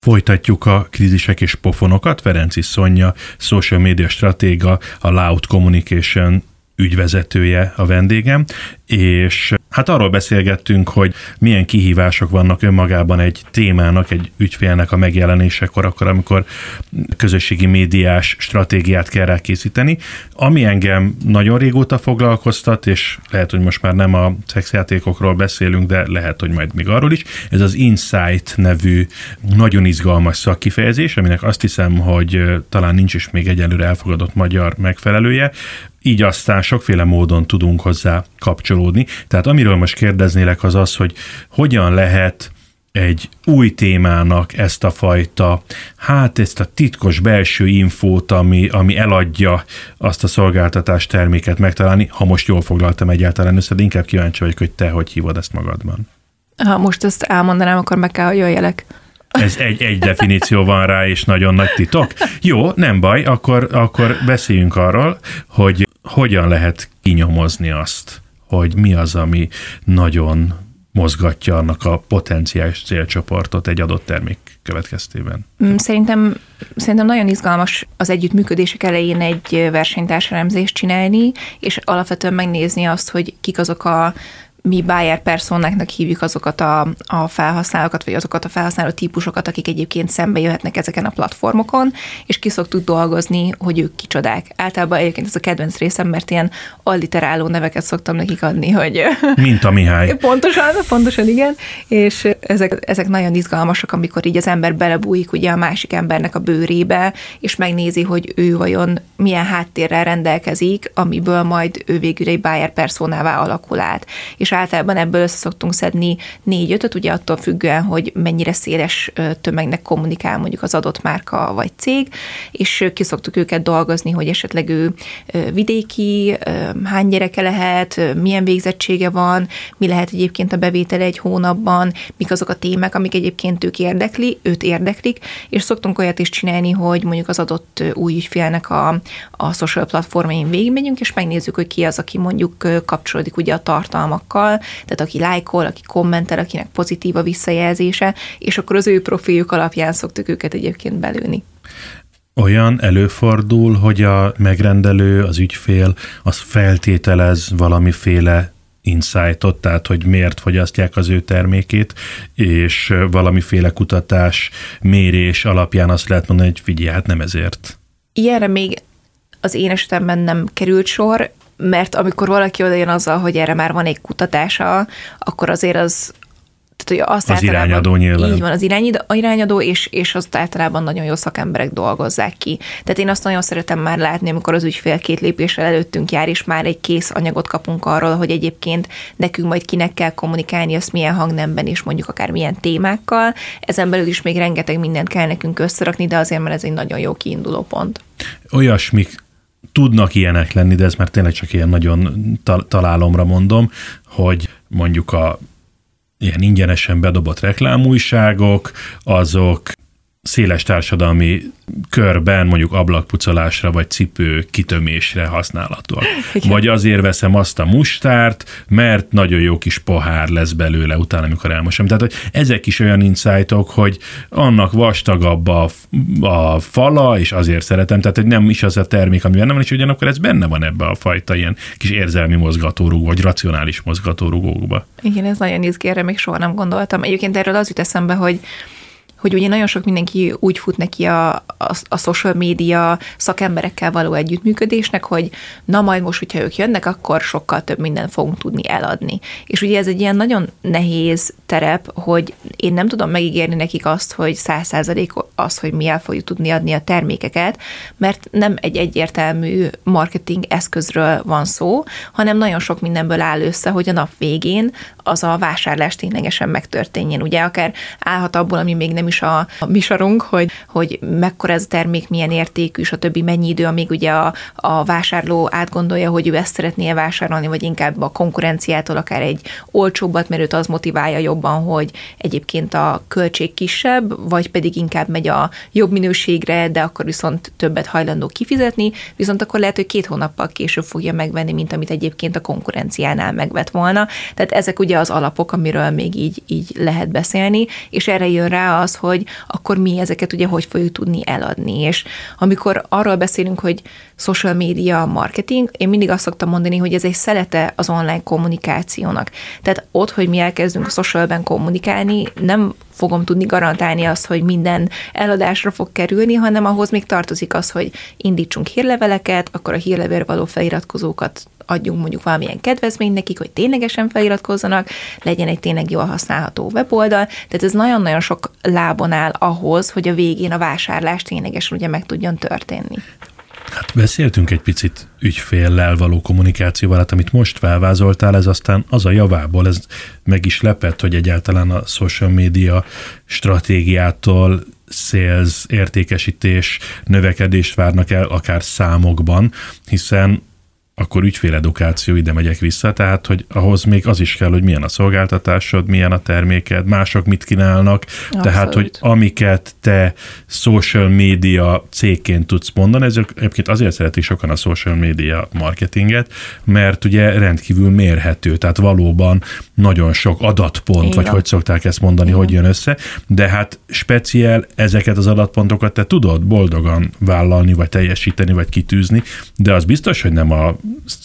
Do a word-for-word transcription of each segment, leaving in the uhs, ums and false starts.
Folytatjuk a krízisek és pofonokat. Ferenczy Szonya, social media stratéga, a Loud Communication ügyvezetője a vendégem, és hát arról beszélgettünk, hogy milyen kihívások vannak önmagában egy témának, egy ügyfélnek a megjelenésekor, akkor, amikor közösségi médiás stratégiát kell rá készíteni. Ami engem nagyon régóta foglalkoztat, és lehet, hogy most már nem a szexjátékokról beszélünk, de lehet, hogy majd még arról is, ez az Insight nevű nagyon izgalmas szakkifejezés, aminek azt hiszem, hogy talán nincs is még egyelőre elfogadott magyar megfelelője, így aztán sokféle módon tudunk hozzá kapcsolódni. Tehát amiről most kérdeznélek az az, hogy hogyan lehet egy új témának ezt a fajta, hát ezt a titkos belső infót, ami, ami eladja azt a szolgáltatás terméket megtalálni, ha most jól foglaltam egyáltalán össze, de inkább kíváncsi vagyok, hogy te hogy hívod ezt magadban. Ha most ezt elmondanám, akkor meg kell, hogy jöjjelek. Ez egy, egy definíció van rá, és nagyon nagy titok. Jó, nem baj, akkor, akkor beszéljünk arról, hogy hogyan lehet kinyomozni azt, hogy mi az, ami nagyon mozgatja annak a potenciális célcsoportot egy adott termék következtében. Szerintem, szerintem nagyon izgalmas az együttműködések elején egy versenytárselemzést csinálni, és alapvetően megnézni azt, hogy kik azok a mi buyer personáknak hívjuk azokat a, a felhasználókat, vagy azokat a felhasználó típusokat, akik egyébként szembe jöhetnek ezeken a platformokon, és ki szoktuk dolgozni, hogy ők kicsodák. Általában egyébként ez a kedvenc részem, mert ilyen alliteráló neveket szoktam nekik adni, hogy... Mint a Mihály. Pontosan, pontosan igen, és ezek, ezek nagyon izgalmasak, amikor így az ember belebújik ugye a másik embernek a bőrébe, és megnézi, hogy ő vajon milyen háttérrel rendelkezik, amiből majd ő végül egy buyer personává alakul át. És általában ebből össze szoktunk szedni négy-ötöt, ugye attól függően, hogy mennyire széles tömegnek kommunikál mondjuk az adott márka vagy cég, és ki szoktuk őket dolgozni, hogy esetleg ő vidéki, hány gyereke lehet, milyen végzettsége van, mi lehet egyébként a bevétele egy hónapban, mik azok a témák, amik egyébként ők érdekli, őt érdeklik, és szoktunk olyat is csinálni, hogy mondjuk az adott új ügyfélnek a, a social platformjain végigmegyünk, és megnézzük, hogy ki az, aki mondjuk kapcsolódik ugye a tartalmakkal, tehát aki lájkol, aki kommentel, akinek pozitív a visszajelzése, és akkor az ő profiljuk alapján szoktuk őket egyébként belőni. Olyan előfordul, hogy a megrendelő, az ügyfél, az feltételez valamiféle insightot, tehát hogy miért fogyasztják az ő termékét, és valamiféle kutatás, mérés alapján azt lehet mondani, hogy figyelj, hát nem ezért. Ilyenre még az én esetemben nem került sor, mert amikor valaki odajön azzal, hogy erre már van egy kutatása, akkor azért az... Tehát, hogy azt az irányadó nyilván. Így van, az irányadó, és, és azt általában nagyon jó szakemberek dolgozzák ki. Tehát én azt nagyon szeretem már látni, amikor az ügyfél két lépéssel előttünk jár, és már egy kész anyagot kapunk arról, hogy egyébként nekünk majd kinek kell kommunikálni, azt milyen hangnemben, és mondjuk akár milyen témákkal. Ezen belül is még rengeteg mindent kell nekünk összerakni, de azért, mert ez egy nagyon jó kiinduló pont. Olyasmik tudnak ilyenek lenni, de ez már tényleg csak ilyen nagyon találomra mondom, hogy mondjuk a ilyen ingyenesen bedobott reklámújságok, azok széles társadalmi körben mondjuk ablakpucolásra vagy cipő kitömésre használhatóak. Igen. Vagy azért veszem azt a mustárt, mert nagyon jó kis pohár lesz belőle utána, amikor elmosom. Tehát hogy ezek is olyan insightok, hogy annak vastagabb a, a fala, és azért szeretem, tehát hogy nem is az a termék, ami benne van, és ugyanakkor ez benne van ebbe a fajta ilyen kis érzelmi mozgatórugó, vagy racionális mozgatórugókba. Igen, ez nagyon izgi, erre még soha nem gondoltam. Egyébként erről az jut eszembe, hogy hogy ugye nagyon sok mindenki úgy fut neki a, a, a social média szakemberekkel való együttműködésnek, hogy na majd most, hogyha ők jönnek, akkor sokkal több mindent fogunk tudni eladni. És ugye ez egy ilyen nagyon nehéz terep, hogy én nem tudom megígérni nekik azt, hogy száz százalék az, hogy mi el fogjuk tudni adni a termékeket, mert nem egy egyértelmű marketing eszközről van szó, hanem nagyon sok mindenből áll össze, hogy a nap végén az a vásárlás ténylegesen megtörténjen. Ugye akár állhat abból, ami még nem is a, a mi sorunk, hogy, hogy mekkora ez a termék, milyen értékű, és a többi mennyi idő, amíg ugye a, a vásárló átgondolja, hogy ő ezt szeretné vásárolni, vagy inkább a konkurenciától akár egy olcsóbbat, mert őt az motiválja jobban, hogy egyébként a költség kisebb, vagy pedig inkább megy a jobb minőségre, de akkor viszont többet hajlandó kifizetni, viszont akkor lehet, hogy két hónappal később fogja megvenni, mint amit egyébként a konkurenciánál megvett volna. Tehát ezek ugye az alapok, amiről még így, így lehet beszélni, és erre jön rá az, hogy akkor mi ezeket ugye hogy fogjuk tudni eladni. És amikor arról beszélünk, hogy social media marketing, én mindig azt szoktam mondani, hogy ez egy szelete az online kommunikációnak. Tehát ott, hogy mi elkezdünk a socialben kommunikálni, nem fogom tudni garantálni azt, hogy minden eladásra fog kerülni, hanem ahhoz még tartozik az, hogy indítsunk hírleveleket, akkor a hírlevélre való feliratkozókat adjunk mondjuk valamilyen kedvezményt nekik, hogy ténylegesen feliratkozzanak, legyen egy tényleg jól használható weboldal. Tehát ez nagyon-nagyon sok lábon áll ahhoz, hogy a végén a vásárlás ténylegesen ugye meg tudjon történni. Hát beszéltünk egy picit ügyféllel való kommunikációval, hát amit most felvázoltál, ez aztán az a javából, ez meg is lepett, hogy egyáltalán a social media stratégiától sales, értékesítés, növekedést várnak el akár számokban, hiszen akkor ügyféledukáció, ide megyek vissza, tehát, hogy ahhoz még az is kell, hogy milyen a szolgáltatásod, milyen a terméked, mások mit kínálnak, Abszolút. Tehát, hogy amiket te social media cégként tudsz mondani, ezek egyébként azért szeretik sokan a social media marketinget, mert ugye rendkívül mérhető, tehát valóban nagyon sok adatpont, Igen. vagy hogy szokták ezt mondani, Igen. hogy jön össze, de hát speciál ezeket az adatpontokat te tudod boldogan vállalni, vagy teljesíteni, vagy kitűzni, de az biztos, hogy nem a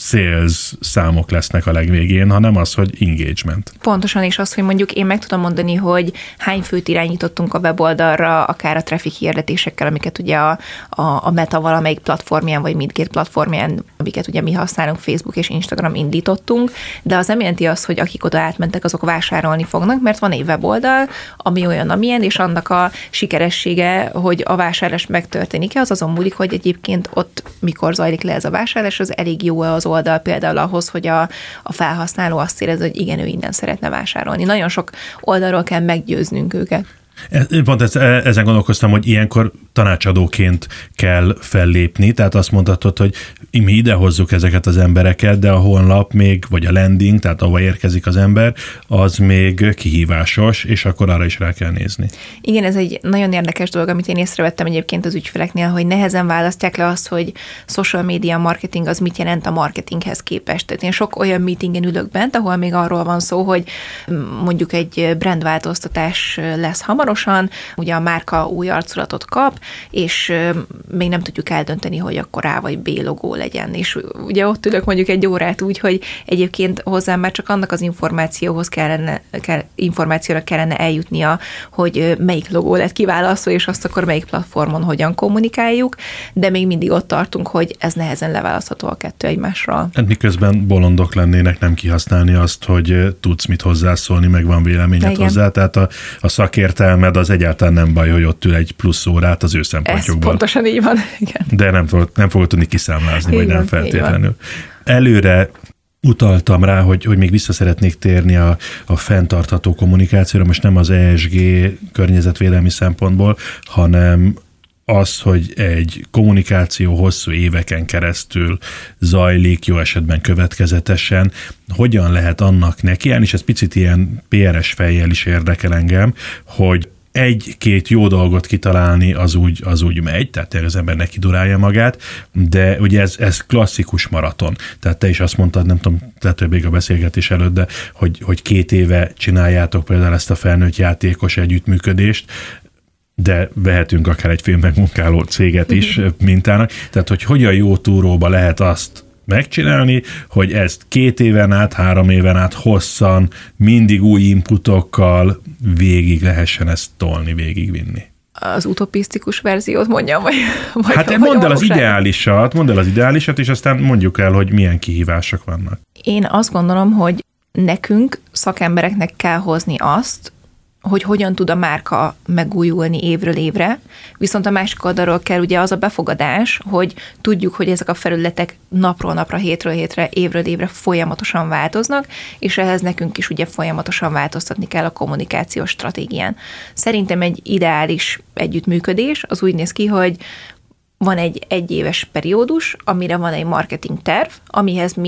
sales számok lesznek a legvégén, hanem az, hogy engagement. Pontosan, és az, hogy mondjuk én meg tudom mondani, hogy hány főt irányítottunk a weboldalra, akár a traffic hirdetésekkel, amiket ugye a, a, a Meta valamelyik platformján, vagy mindkét platformján, amiket ugye mi használunk, Facebook és Instagram indítottunk, de az nem jelenti azt, hogy akik oda átmentek, azok vásárolni fognak, mert van egy weboldal, ami olyan, amilyen, és annak a sikeressége, hogy a vásárlás megtörténik-e, az azon múlik, hogy egyébként ott mikor zajlik le ez a vásárlás, az elég jó az oldal például ahhoz, hogy a, a felhasználó azt érezze, hogy igen, ő innen szeretne vásárolni. Nagyon sok oldalról kell meggyőznünk őket. Pont ezen gondolkoztam, hogy ilyenkor tanácsadóként kell fellépni, tehát azt mondhatod, hogy mi idehozzuk ezeket az embereket, de a honlap még, vagy a landing, tehát ahova érkezik az ember, az még kihívásos, és akkor arra is rá kell nézni. Igen, ez egy nagyon érdekes dolog, amit én észrevettem egyébként az ügyfeleknél, hogy nehezen választják le azt, hogy social media marketing az mit jelent a marketinghez képest. Tehát én sok olyan meetingen ülök bent, ahol még arról van szó, hogy mondjuk egy brandváltoztatás lesz hamarosan, ugye a márka új arculatot kap, és még nem tudjuk eldönteni, hogy akkor A vagy B logó legyen. És ugye ott ülök mondjuk egy órát úgy, hogy egyébként hozzám már csak annak az információhoz kellene, kell, információra kellene eljutnia, hogy melyik logó lett kiválasztva, és azt akkor melyik platformon hogyan kommunikáljuk, de még mindig ott tartunk, hogy ez nehezen leválasztható a kettő egymásról. Hát miközben bolondok lennének nem kihasználni azt, hogy tudsz mit hozzászólni, meg van véleményed Igen. hozzá, tehát a, a szakértelmed az egyáltalán nem baj, hogy ott ül egy plusz órát az ő szempontjukból. Ez pontosan így van. Igen. De nem fogod, nem fogod tudni kiszámlázni, vagy nem feltétlenül. Előre utaltam rá, hogy, hogy még vissza szeretnék térni a, a fenntartható kommunikációra, most nem az E S G környezetvédelmi szempontból, hanem az, hogy egy kommunikáció hosszú éveken keresztül zajlik, jó esetben következetesen, hogyan lehet annak nekiállni, és ez picit ilyen pé er es fejjel is érdekel engem, hogy egy-két jó dolgot kitalálni, az úgy, az úgy megy, tehát az ember neki durálja magát, de ugye ez, ez klasszikus maraton. Tehát te is azt mondtad, nem tudom, lehet, hogy még a beszélgetés előtt, de hogy, hogy két éve csináljátok például ezt a felnőtt játékos együttműködést, de vehetünk akár egy filmmegmunkáló céget is mintának. Tehát, hogy hogyan jó túróba lehet azt megcsinálni, hogy ezt két éven át, három éven át hosszan, mindig új inputokkal végig lehessen ezt tolni, végigvinni. Az utopisztikus verziót mondjam, vagy... vagy hát mondd el az ideálisat, mondd el az ideálisat, és aztán mondjuk el, hogy milyen kihívások vannak. Én azt gondolom, hogy nekünk, szakembereknek kell hozni azt, hogy hogyan tud a márka megújulni évről évre, viszont a másik oldalról kell ugye az a befogadás, hogy tudjuk, hogy ezek a felületek napról napra, hétről hétre, évről évre folyamatosan változnak, és ehhez nekünk is ugye folyamatosan változtatni kell a kommunikációs stratégián. Szerintem egy ideális együttműködés az úgy néz ki, hogy van egy egyéves periódus, amire van egy marketing terv, amihez mi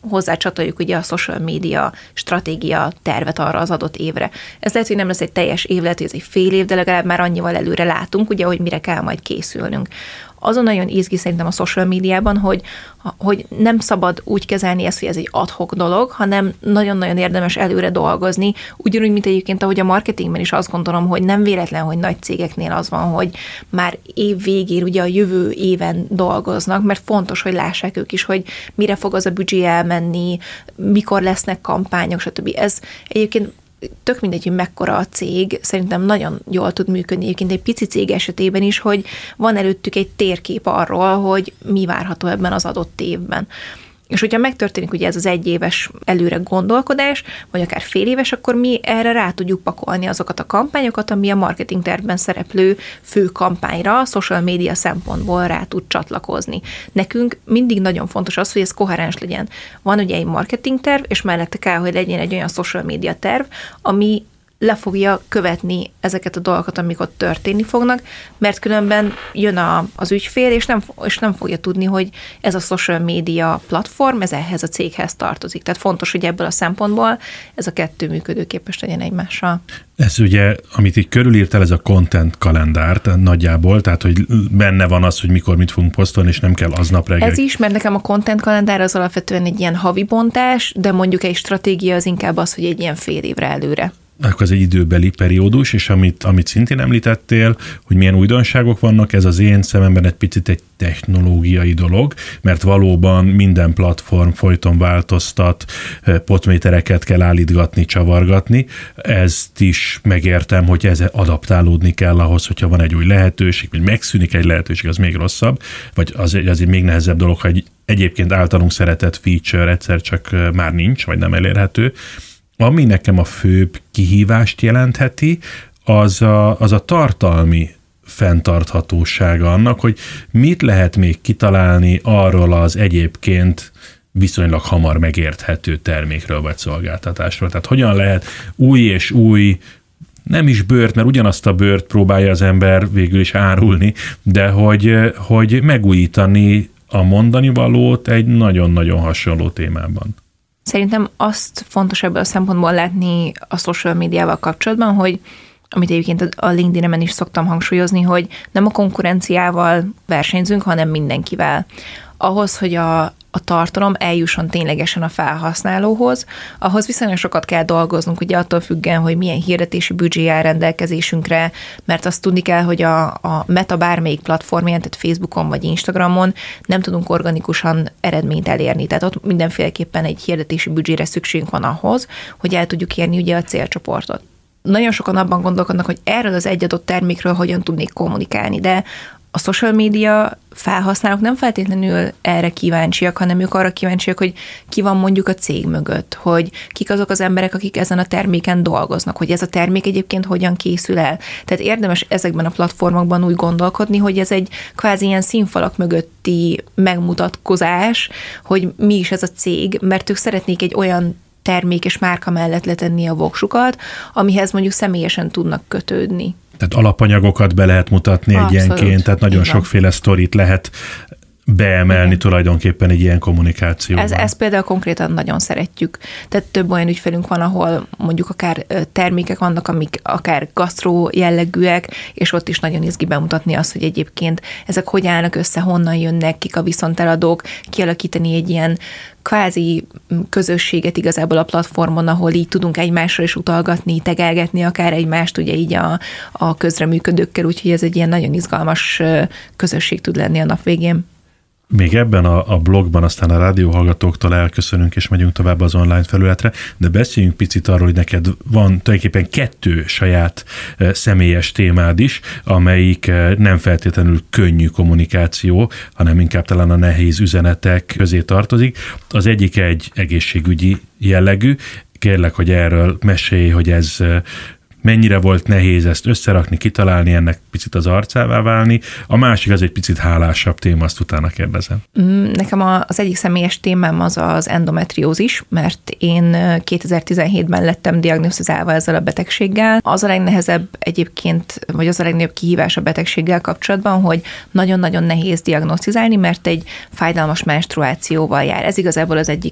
hozzácsatoljuk ugye a social media stratégia tervet arra az adott évre. Ez lehet, hogy nem lesz egy teljes év, lehet, hogy ez egy fél év, de legalább már annyival előre látunk, ugye, hogy mire kell majd készülnünk. Azon nagyon izgi szerintem a social médiában, hogy, hogy nem szabad úgy kezelni ezt, hogy ez egy ad-hoc dolog, hanem nagyon-nagyon érdemes előre dolgozni, ugyanúgy, mint egyébként, ahogy a marketingben is azt gondolom, hogy nem véletlen, hogy nagy cégeknél az van, hogy már év végén, ugye a jövő éven dolgoznak, mert fontos, hogy lássák ők is, hogy mire fog az a büdzsé elmenni, mikor lesznek kampányok, stb. Ez egyébként tök mindegy, hogy mekkora a cég, szerintem nagyon jól tud működni egyébként egy pici cég esetében is, hogy van előttük egy térkép arról, hogy mi várható ebben az adott évben. És hogyha megtörténik ugye ez az egyéves előre gondolkodás, vagy akár fél éves, akkor mi erre rá tudjuk pakolni azokat a kampányokat, ami a marketing tervben szereplő fő kampányra, social media szempontból rá tud csatlakozni. Nekünk mindig nagyon fontos az, hogy ez koherens legyen. Van ugye egy marketing terv, és mellette kell, hogy legyen egy olyan social media terv, ami le fogja követni ezeket a dolgokat, amik ott történni fognak, mert különben jön a, az ügyfél, és nem, és nem fogja tudni, hogy ez a social media platform, ez ehhez a céghez tartozik. Tehát fontos, hogy ebből a szempontból ez a kettő működőképes legyen egymással. Ez ugye, amit így körülírtál, ez a content kalendár nagyjából, tehát hogy benne van az, hogy mikor mit fogunk posztolni, és nem kell aznap reggel. Ez is, mert nekem a content kalendár az alapvetően egy ilyen havi bontás, de mondjuk egy stratégia az inkább az, hogy egy ilyen fél évre előre. Akkor ez egy időbeli periódus, és amit, amit szintén említettél, hogy milyen újdonságok vannak, ez az én szememben egy picit egy technológiai dolog, mert valóban minden platform folyton változtat, potmétereket kell állítgatni, csavargatni. Ezt is megértem, hogy ez adaptálódni kell ahhoz, hogyha van egy új lehetőség, vagy megszűnik egy lehetőség, az még rosszabb, vagy az egy, az egy még nehezebb dolog, ha egy egyébként általunk szeretett feature egyszer csak már nincs, vagy nem elérhető. Ami nekem a főbb kihívást jelentheti, az a, az a tartalmi fenntarthatósága annak, hogy mit lehet még kitalálni arról az egyébként viszonylag hamar megérthető termékről vagy szolgáltatásról. Tehát hogyan lehet új és új, nem is bőrt, mert ugyanazt a bőrt próbálja az ember végül is árulni, de hogy, hogy megújítani a mondani valót egy nagyon-nagyon hasonló témában. Szerintem azt fontos ebből a szempontból látni a social médiával kapcsolatban, hogy amit egyébként a LinkedIn-en is szoktam hangsúlyozni, hogy nem a konkurenciával versenyzünk, hanem mindenkivel. Ahhoz, hogy a, a tartalom eljusson ténylegesen a felhasználóhoz, ahhoz viszonylag sokat kell dolgoznunk, ugye attól függően, hogy milyen hirdetési büdzsé áll rendelkezésünkre, mert azt tudni kell, hogy a, a Meta bármelyik platformján, tehát Facebookon vagy Instagramon nem tudunk organikusan eredményt elérni. Tehát ott mindenféleképpen egy hirdetési büdzsére szükségünk van ahhoz, hogy el tudjuk érni ugye a célcsoportot. Nagyon sokan abban gondolkodnak, hogy erről az egy adott termékről hogyan tudnék kommunikálni, de a social media felhasználók nem feltétlenül erre kíváncsiak, hanem ők arra kíváncsiak, hogy ki van mondjuk a cég mögött, hogy kik azok az emberek, akik ezen a terméken dolgoznak, hogy ez a termék egyébként hogyan készül el. Tehát érdemes ezekben a platformokban úgy gondolkodni, hogy ez egy kvázi ilyen színfalak mögötti megmutatkozás, hogy mi is ez a cég, mert ők szeretnék egy olyan termék és márka mellett letenni a voksukat, amihez mondjuk személyesen tudnak kötődni. Tehát alapanyagokat be lehet mutatni egyenként, tehát nagyon sokféle sztorit lehet beemelni igen. Tulajdonképpen egy ilyen kommunikációban. Ez, ez például konkrétan nagyon szeretjük. Tehát több olyan ügyfelünk van, ahol mondjuk akár termékek vannak, amik akár gasztró jellegűek, és ott is nagyon izgi bemutatni azt, hogy egyébként ezek hogy állnak össze, honnan jönnek, kik a viszonteladók, kialakítani egy ilyen kvázi közösséget igazából a platformon, ahol így tudunk egymásra is utalgatni, tegelgetni akár egymást, ugye így a, a közreműködőkkel, úgyhogy ez egy ilyen nagyon izgalmas közösség tud lenni a nap végén. Még ebben a, a blogban aztán a rádióhallgatóktól elköszönünk, és megyünk tovább az online felületre, de beszéljünk picit arról, hogy neked van tulajdonképpen kettő saját e, személyes témád is, amelyik e, nem feltétlenül könnyű kommunikáció, hanem inkább talán a nehéz üzenetek közé tartozik. Az egyik egy egészségügyi jellegű. Kérlek, hogy erről mesélj, hogy ez e, mennyire volt nehéz ezt összerakni, kitalálni, ennek picit az arcává válni. A másik az egy picit hálásabb téma, azt utána kérdezem. Nekem az egyik személyes témám az az endometriózis, mert én kétezer-tizenhétben lettem diagnosztizálva ezzel a betegséggel. Az a legnehezebb egyébként, vagy az a legnagyobb kihívás a betegséggel kapcsolatban, hogy nagyon-nagyon nehéz diagnosztizálni, mert egy fájdalmas menstruációval jár. Ez igazából az egyik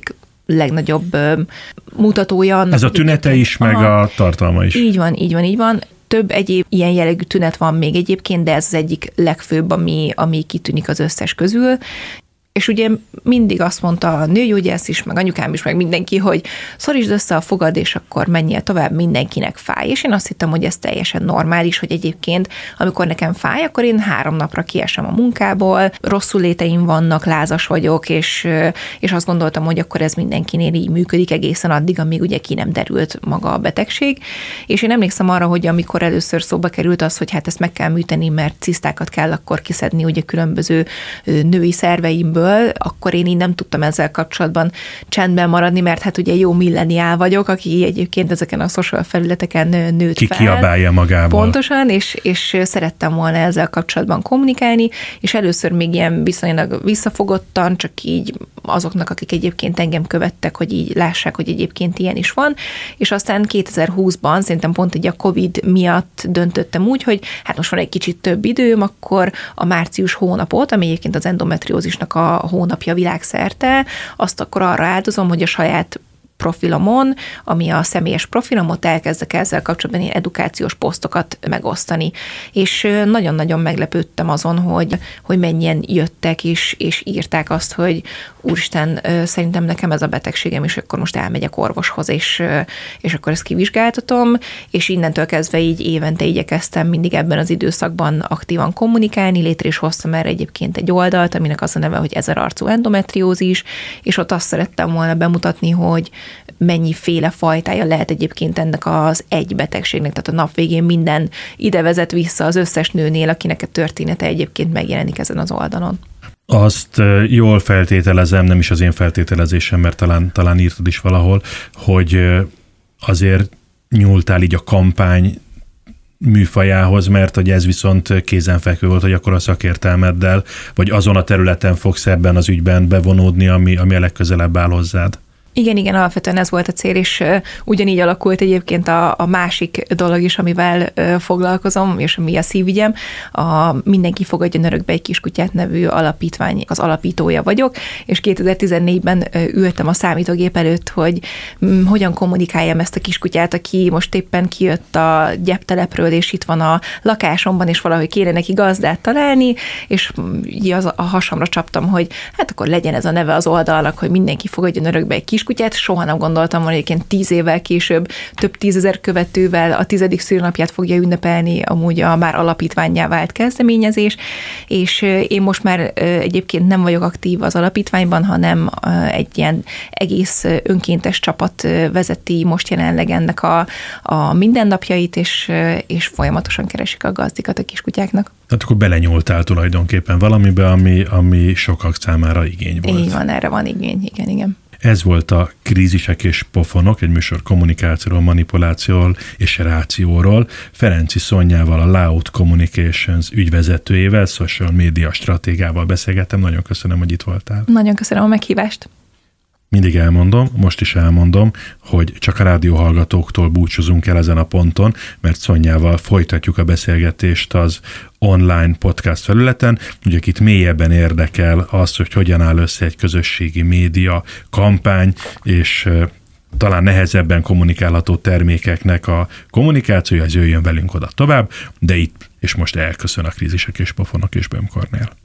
legnagyobb mutatója annak. Ez a tünete is, meg aha, a tartalma is. Így van, így van, így van. Több egyéb ilyen jellegű tünet van még egyébként, de ez az egyik legfőbb, ami, ami kitűnik az összes közül. És ugye mindig azt mondta a nőgyógyász is, meg anyukám is, meg mindenki, hogy szorítsd össze a fogad, és akkor menjél tovább, mindenkinek fáj. És én azt hittem, hogy ez teljesen normális, hogy egyébként, amikor nekem fáj, akkor én három napra kiesem a munkából, rosszul léteim vannak, lázas vagyok, és, és azt gondoltam, hogy akkor ez mindenkinél így működik egészen addig, amíg ugye ki nem derült maga a betegség. És én emlékszem arra, hogy amikor először szóba került az, hogy hát ezt meg kell műteni, mert cisztákat kell akkor kiszedni ugye különböző női szerveimből, akkor én így nem tudtam ezzel kapcsolatban csendben maradni, mert hát ugye jó milleniál vagyok, aki egyébként ezeken a social felületeken nőtt Ki fel. kiabálja magából. Pontosan, és, és szerettem volna ezzel kapcsolatban kommunikálni, és először még ilyen viszonylag visszafogottan, csak így azoknak, akik egyébként engem követtek, hogy így lássák, hogy egyébként ilyen is van, és aztán kétezer-húszban szerintem pont egy a Covid miatt döntöttem úgy, hogy hát most van egy kicsit több időm, akkor a március hónapot, ami egyébként az endometriózisnak a hónapja világszerte, azt akkor arra áldozom, hogy a saját profilomon, ami a személyes profilomot, elkezdek ezzel kapcsolatban ilyen edukációs posztokat megosztani. És nagyon-nagyon meglepődtem azon, hogy, hogy mennyien jöttek és, és írták azt, hogy úristen, szerintem nekem ez a betegségem, és akkor most elmegyek orvoshoz, és, és akkor ezt kivizsgáltatom, és innentől kezdve így évente igyekeztem mindig ebben az időszakban aktívan kommunikálni, létre is hoztam erre egyébként egy oldalt, aminek az a neve, hogy ezerarcú endometriózis, és ott azt szerettem volna bemutatni, hogy mennyiféle fajtája lehet egyébként ennek az egy betegségnek, tehát a nap végén minden ide vezet vissza az összes nőnél, akinek a története egyébként megjelenik ezen az oldalon. Azt jól feltételezem, nem is az én feltételezésem, mert talán, talán írtad is valahol, hogy azért nyúltál így a kampány műfajához, mert hogy ez viszont kézenfekvő volt, hogy akkor a szakértelmeddel, vagy azon a területen fogsz ebben az ügyben bevonódni, ami, ami a legközelebb áll hozzád. Igen, igen, alapvetően ez volt a cél, és uh, ugyanígy alakult egyébként a, a másik dolog is, amivel uh, foglalkozom, és ami a szívügyem. A Mindenki fogadjon örökbe egy kiskutyát nevű alapítvány, az alapítója vagyok, és kétezer-tizennégyben uh, ültem a számítógép előtt, hogy um, hogyan kommunikáljam ezt a kiskutyát, aki most éppen kijött a gyeptelepről, és itt van a lakásomban, és valahogy kéne neki gazdát találni, és um, az a hasamra csaptam, hogy hát akkor legyen ez a neve az oldalnak, hogy Mindenki fogadjon örökbe egy kiskutyát. Soha nem gondoltam, hogy egyébként tíz évvel később több tízezer követővel a tizedik szülinapját fogja ünnepelni amúgy a már alapítvánnyá vált kezdeményezés, és én most már egyébként nem vagyok aktív az alapítványban, hanem egy ilyen egész önkéntes csapat vezeti most jelenleg ennek a, a mindennapjait, és, és folyamatosan keresik a gazdikat a kiskutyáknak. Tehát akkor belenyúltál tulajdonképpen valamibe, ami, ami sokak számára igény volt. Így van, erre van igény, igen, igen. Ez volt a Krízisek és pofonok, egy műsor kommunikációról, manipulációról és rációról. Ferenczy Szonyával, a Loud Communications ügyvezetőjével, social media stratégával beszélgettem. Nagyon köszönöm, hogy itt voltál. Nagyon köszönöm a meghívást. Mindig elmondom, most is elmondom, hogy csak a rádióhallgatóktól búcsúzunk el ezen a ponton, mert Szonyával folytatjuk a beszélgetést az online podcast felületen. Ugye akit mélyebben érdekel az, hogy hogyan áll össze egy közösségi média kampány, és talán nehezebben kommunikálható termékeknek a kommunikációja, az jöjjön velünk oda tovább, de itt és most elköszön a Krízisek és pofonok és Böhm Kornél.